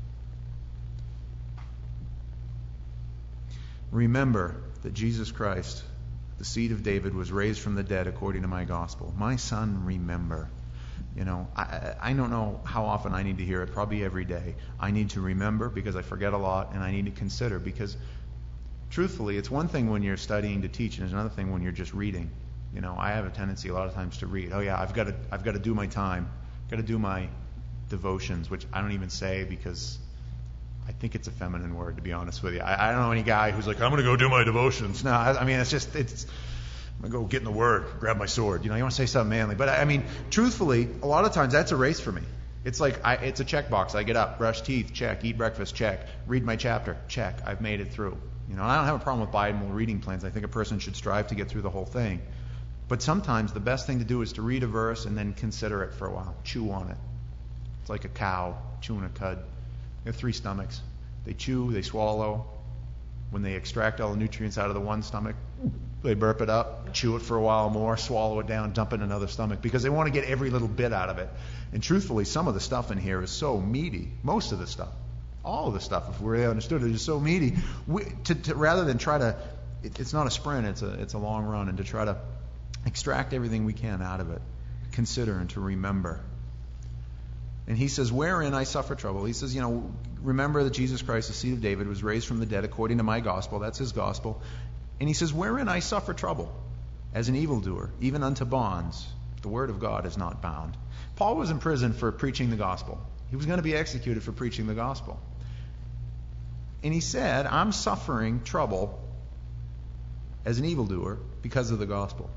Remember that Jesus Christ, the seed of David, was raised from the dead according to my gospel. My son, remember. I don't know how often I need to hear it, probably every day. I need to remember because I forget a lot, and I need to consider because, truthfully, it's one thing when you're studying to teach, and it's another thing when you're just reading. I have a tendency a lot of times to read. Oh yeah, I've got to do my time, got to do my devotions, which I don't even say because I think it's a feminine word, to be honest with you. I don't know any guy who's like, I'm going to go do my devotions. No, I mean, it's I'm going to go get in the Word, grab my sword. You want to say something manly. But I mean, truthfully, a lot of times that's a race for me. It's like, it's a checkbox. I get up, brush teeth, check, eat breakfast, check, read my chapter, check, I've made it through. I don't have a problem with Bible reading plans. I think a person should strive to get through the whole thing. But sometimes the best thing to do is to read a verse and then consider it for a while. Chew on it. It's like a cow chewing a cud. They have 3 stomachs. They chew, they swallow. When they extract all the nutrients out of the one stomach, they burp it up, chew it for a while more, swallow it down, dump it in another stomach because they want to get every little bit out of it. And truthfully, some of the stuff in here is so meaty. Most of the stuff. All of the stuff, if we really understood it, is so meaty. Rather than try to, it's not a sprint, it's a long run, and to try to extract everything we can out of it, consider and to remember. And he says, wherein I suffer trouble. He says, remember that Jesus Christ, the seed of David, was raised from the dead according to my gospel. That's his gospel. And he says, wherein I suffer trouble, as an evildoer, even unto bonds. The word of God is not bound. Paul was in prison for preaching the gospel. He was going to be executed for preaching the gospel. And he said, I'm suffering trouble as an evildoer because of the gospel.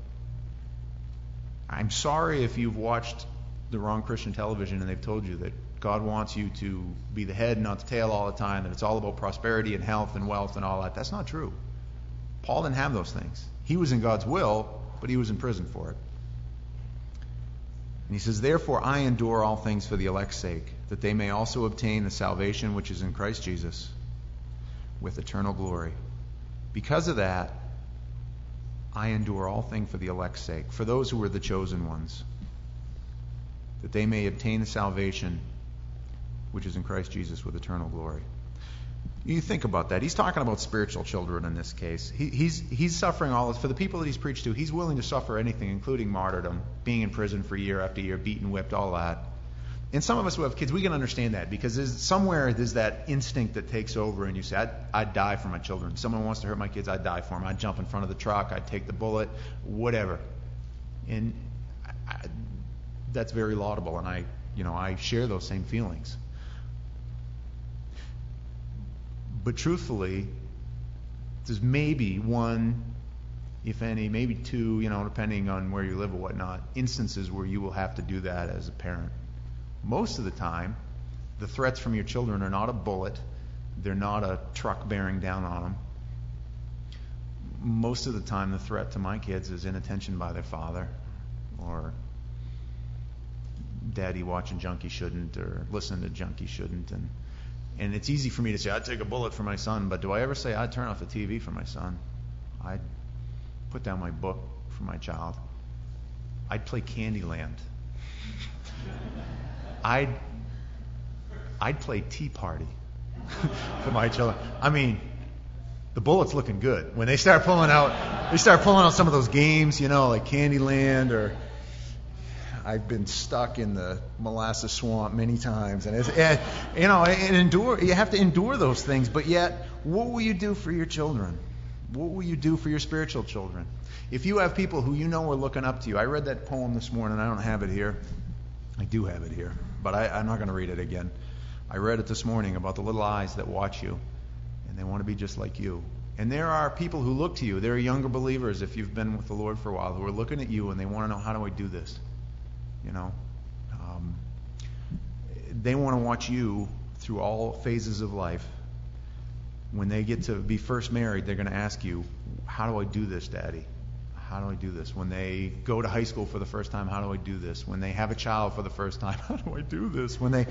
I'm sorry if you've watched the wrong Christian television and they've told you that God wants you to be the head, not the tail all the time, that it's all about prosperity and health and wealth and all that. That's not true. Paul didn't have those things. He was in God's will, but he was in prison for it. And he says, therefore I endure all things for the elect's sake, that they may also obtain the salvation which is in Christ Jesus with eternal glory. Because of that, I endure all things for the elect's sake, for those who were the chosen ones, that they may obtain the salvation which is in Christ Jesus with eternal glory. You think about that. He's talking about spiritual children in this case. He's suffering all this. For the people that he's preached to, he's willing to suffer anything, including martyrdom, being in prison for year after year, beaten, whipped, all that. And some of us who have kids, we can understand that because there's that instinct that takes over and you say, I'd die for my children. If someone wants to hurt my kids, I'd die for them. I'd jump in front of the truck. I'd take the bullet, whatever. And that's very laudable, and I share those same feelings. But truthfully, there's maybe one, if any, maybe 2, depending on where you live or whatnot, instances where you will have to do that as a parent. Most of the time, the threats from your children are not a bullet. They're not a truck bearing down on them. Most of the time, the threat to my kids is inattention by their father, or daddy watching junk he shouldn't, or listening to junk he shouldn't. And it's easy for me to say, I'd take a bullet for my son, but do I ever say I'd turn off the TV for my son? I'd put down my book for my child. I'd play Candyland. I'd play Tea Party for my children. I mean, the bullet's looking good. When they start pulling out some of those games, like Candyland, or I've been stuck in the molasses swamp many times, and you have to endure those things. But yet, what will you do for your children? What will you do for your spiritual children? If you have people who are looking up to you. I read that poem this morning. I don't have it here. I do have it here, but I'm not going to read it again. I read it this morning about the little eyes that watch you, and they want to be just like you. And there are people who look to you. There are younger believers, if you've been with the Lord for a while, who are looking at you, and they want to know, how do I do this? They want to watch you through all phases of life When they get to be first married, they're going to ask you, how do I do this, Daddy? How do I do this? When they go to high school for the first time, how do I do this? When they have a child for the first time, how do I do this? When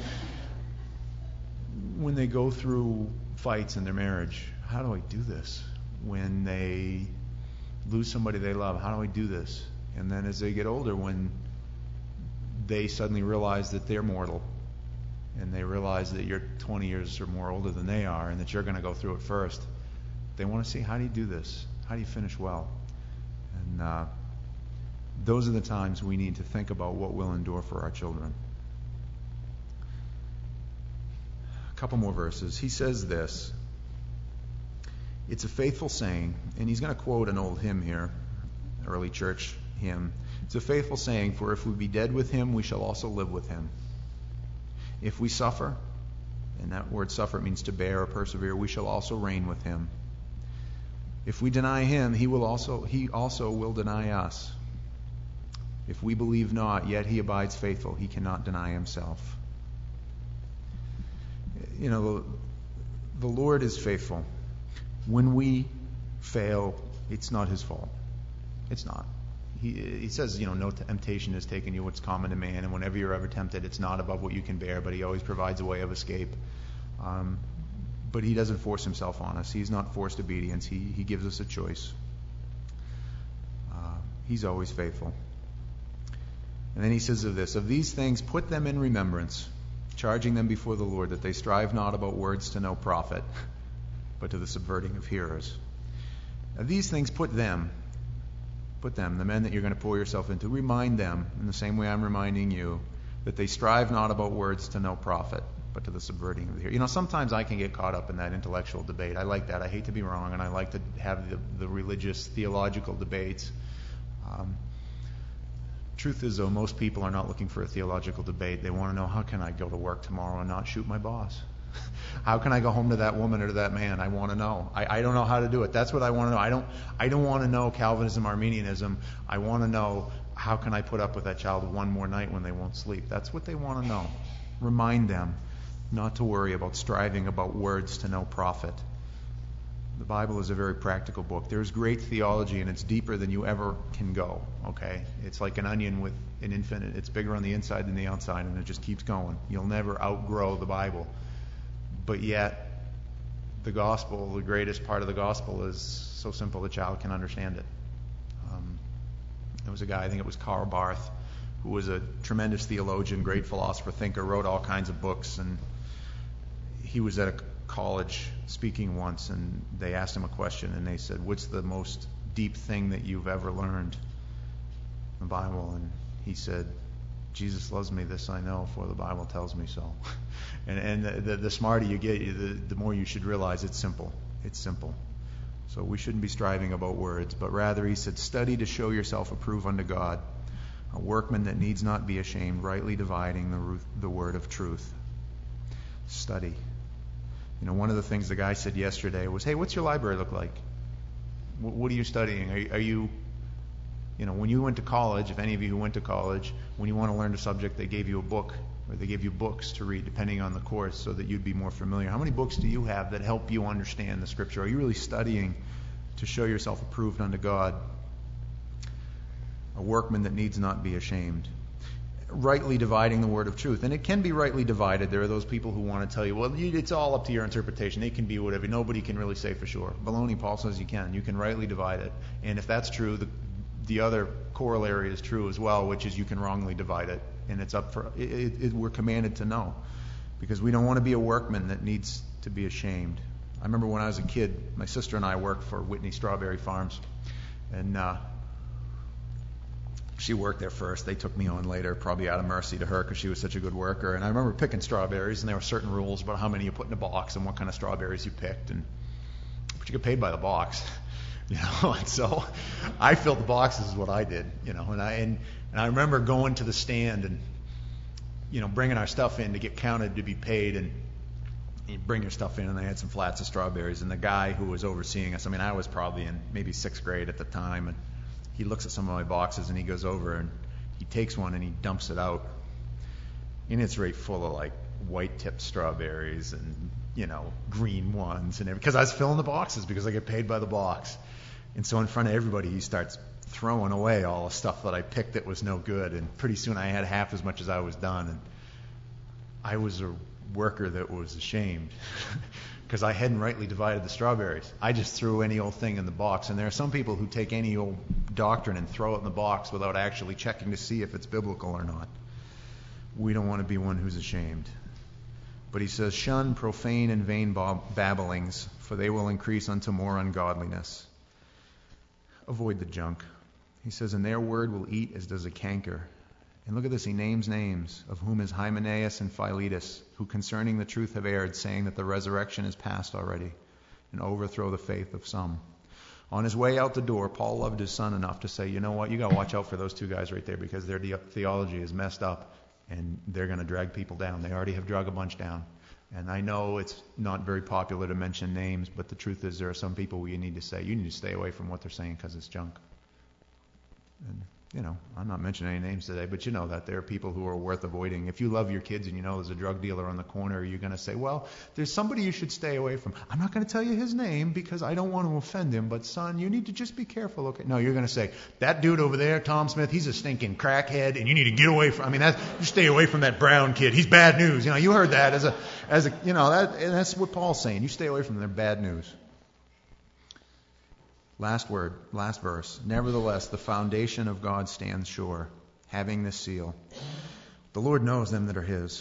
they go through fights in their marriage, how do I do this? When they lose somebody they love, how do I do this? And then as they get older, when they suddenly realize that they're mortal, and they realize that you're 20 years or more older than they are, and that you're going to go through it first, they want to see, how do you do this? How do you finish well? And those are the times we need to think about what we'll endure for our children. A couple more verses. He says this. It's a faithful saying, and he's going to quote an old hymn here, early church hymn. It's a faithful saying, for if we be dead with him, we shall also live with him. If we suffer, and that word suffer means to bear or persevere, we shall also reign with him. If we deny him, he also will deny us. If we believe not, yet he abides faithful. He cannot deny himself. You know, the Lord is faithful. When we fail, it's not his fault. It's not. He says, no temptation has taken you what's common to man, and whenever you're ever tempted, it's not above what you can bear, but he always provides a way of escape. But he doesn't force himself on us. He's not forced obedience. He gives us a choice. He's always faithful. And then he says of these things, put them in remembrance, charging them before the Lord, that they strive not about words to no profit, but to the subverting of hearers. Of these things, put them, the men that you're going to pour yourself into, remind them, in the same way I'm reminding you, that they strive not about words to no profit, but to the subverting of the hearer. Sometimes I can get caught up in that intellectual debate. I like that. I hate to be wrong, and I like to have the religious, theological debates. Truth is, though, most people are not looking for a theological debate. They want to know, how can I go to work tomorrow and not shoot my boss? How can I go home to that woman or to that man? I want to know. I don't know how to do it. That's what I want to know. I don't want to know Calvinism, Arminianism. I want to know, how can I put up with that child one more night when they won't sleep? That's what they want to know. Remind them not to worry about striving about words to no profit. The Bible is a very practical book. There's great theology, and it's deeper than you ever can go. Okay? It's like an onion with an infinite. It's bigger on the inside than the outside, and it just keeps going. You'll never outgrow the Bible. But yet, the gospel, the greatest part of the gospel, is so simple the child can understand it. There was a guy, I think it was Karl Barth, who was a tremendous theologian, great philosopher, thinker, wrote all kinds of books, and he was at a college speaking once, and they asked him a question, and they said, what's the most deep thing that you've ever learned in the Bible? And he said, Jesus loves me, this I know, for the Bible tells me so. And the smarter you get, the more you should realize it's simple. It's simple. So we shouldn't be striving about words, but rather, he said, study to show yourself approved unto God, a workman that needs not be ashamed, rightly dividing the word of truth. Study. One of the things the guy said yesterday was, hey, what's your library look like? What are you studying? Are you, when you went to college, if any of you who went to college, when you want to learn a subject, they gave you a book, or they gave you books to read depending on the course so that you'd be more familiar. How many books do you have that help you understand the Scripture? Are you really studying to show yourself approved unto God? A workman that needs not be ashamed. Rightly dividing the word of truth. And it can be rightly divided. There are those people who want to tell you, well, it's all up to your interpretation. It can be whatever. Nobody can really say for sure. Baloney, Paul says you can. You can rightly divide it. And if that's true, the other corollary is true as well, which is you can wrongly divide it. And it's up for we're commanded to know, because we don't want to be a workman that needs to be ashamed. I remember when I was a kid, my sister and I worked for Whitney Strawberry Farms, and she worked there first. They took me on later, probably out of mercy to her because she was such a good worker. And I remember picking strawberries, and there were certain rules about how many you put in a box and what kind of strawberries you picked, but you get paid by the box. And so I filled the boxes is what I did, and I remember going to the stand and, bringing our stuff in to get counted to be paid, and you bring your stuff in, and they had some flats of strawberries, and the guy who was overseeing us, I was probably in maybe 6th grade at the time, and he looks at some of my boxes, and he goes over and he takes one and he dumps it out, and it's right full of like white-tipped strawberries and green ones and everything, because I was filling the boxes because I get paid by the box. And so in front of everybody, he starts throwing away all the stuff that I picked that was no good. And pretty soon I had half as much as I was done. And I was a worker that was ashamed because I hadn't rightly divided the strawberries. I just threw any old thing in the box. And there are some people who take any old doctrine and throw it in the box without actually checking to see if it's biblical or not. We don't want to be one who's ashamed. But he says, shun profane and vain babblings, for they will increase unto more ungodliness. Avoid the junk. He says, and their word will eat as does a canker. And look at this, he names names, of whom is Hymenaeus and Philetus, who concerning the truth have erred, saying that the resurrection is past already, and overthrow the faith of some. On his way out the door, Paul loved his son enough to say, you know what, you got to watch out for those two guys right there, because their theology is messed up. And they're going to drag people down. They already have drug a bunch down. And I know it's not very popular to mention names, but the truth is there are some people where you need to stay away from what they're saying because it's junk. And, I'm not mentioning any names today, but you know that there are people who are worth avoiding. If you love your kids and you know there's a drug dealer on the corner, you're going to say, well, there's somebody you should stay away from. I'm not going to tell you his name because I don't want to offend him, but son, you need to just be careful, okay? No, you're going to say, that dude over there, Tom Smith, he's a stinking crackhead, and you need to get away from, you stay away from that Brown kid. He's bad news. You heard that and that's what Paul's saying. You stay away from their bad news. Last verse. Nevertheless, the foundation of God stands sure, having this seal. The Lord knows them that are his.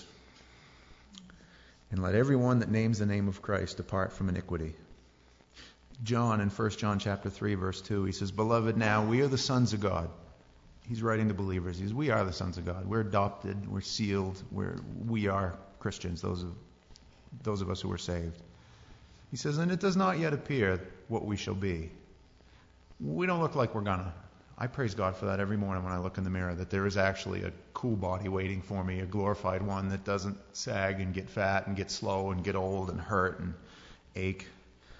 And let everyone that names the name of Christ depart from iniquity. John, in 1 John chapter 3, verse 2, he says, Beloved, now we are the sons of God. He's writing to believers. He says, we are the sons of God. We're adopted. We're sealed. We are Christians, those of us who are saved. He says, and it does not yet appear what we shall be. We don't look like we're gonna. I praise God for that every morning when I look in the mirror, that there is actually a cool body waiting for me, a glorified one that doesn't sag and get fat and get slow and get old and hurt and ache.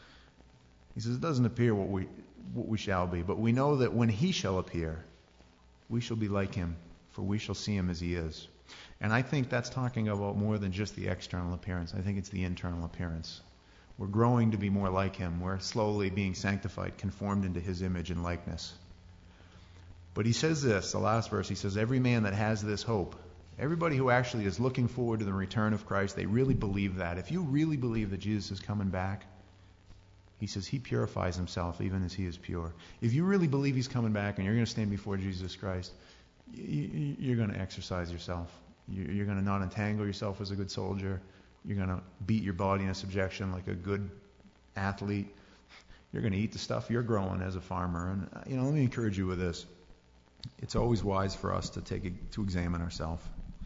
He says, it doesn't appear what we shall be, but we know that when he shall appear, we shall be like him, for we shall see him as he is. And I think that's talking about more than just the external appearance. I think it's the internal appearance. We're growing to be more like him. We're slowly being sanctified, conformed into his image and likeness. But he says this, the last verse, he says, every man that has this hope, everybody who actually is looking forward to the return of Christ, they really believe that. If you really believe that Jesus is coming back, he says he purifies himself even as he is pure. If you really believe he's coming back and you're going to stand before Jesus Christ, you're going to exercise yourself. You're going to not entangle yourself as a good soldier. You're going to beat your body into subjection like a good athlete. You're going to eat the stuff you're growing as a farmer. And let me encourage you with this. It's always wise for us to examine ourselves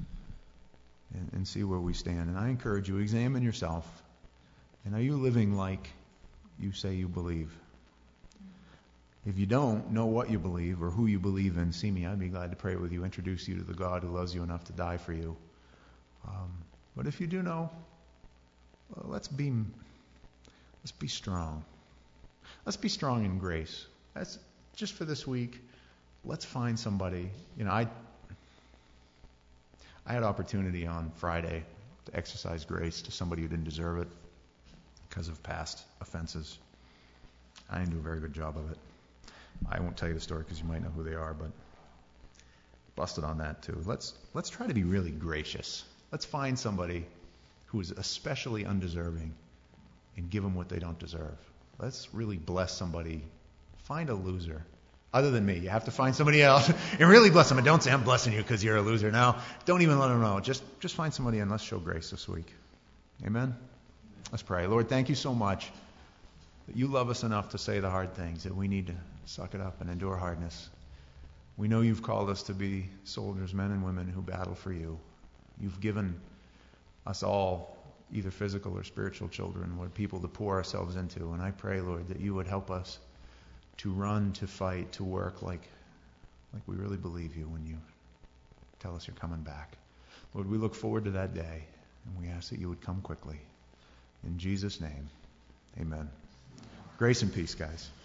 and see where we stand. And I encourage you, examine yourself. And are you living like you say you believe? If you don't know what you believe or who you believe in, see me. I'd be glad to pray with you, introduce you to the God who loves you enough to die for you. But if you do know, well, let's be strong. Let's be strong in grace. That's just for this week. Let's find somebody. I had opportunity on Friday to exercise grace to somebody who didn't deserve it because of past offenses. I didn't do a very good job of it. I won't tell you the story because you might know who they are, but busted on that too. Let's try to be really gracious. Let's find somebody who is especially undeserving and give them what they don't deserve. Let's really bless somebody. Find a loser. Other than me, you have to find somebody else and really bless them. And don't say, I'm blessing you because you're a loser. No, don't even let them know. Just find somebody and let's show grace this week. Amen? Let's pray. Lord, thank you so much that you love us enough to say the hard things, that we need to suck it up and endure hardness. We know you've called us to be soldiers, men and women who battle for you. You've given us all, either physical or spiritual children, Lord, people to pour ourselves into. And I pray, Lord, that you would help us to run, to fight, to work like we really believe you when you tell us you're coming back. Lord, we look forward to that day, and we ask that you would come quickly. In Jesus' name, amen. Grace and peace, guys.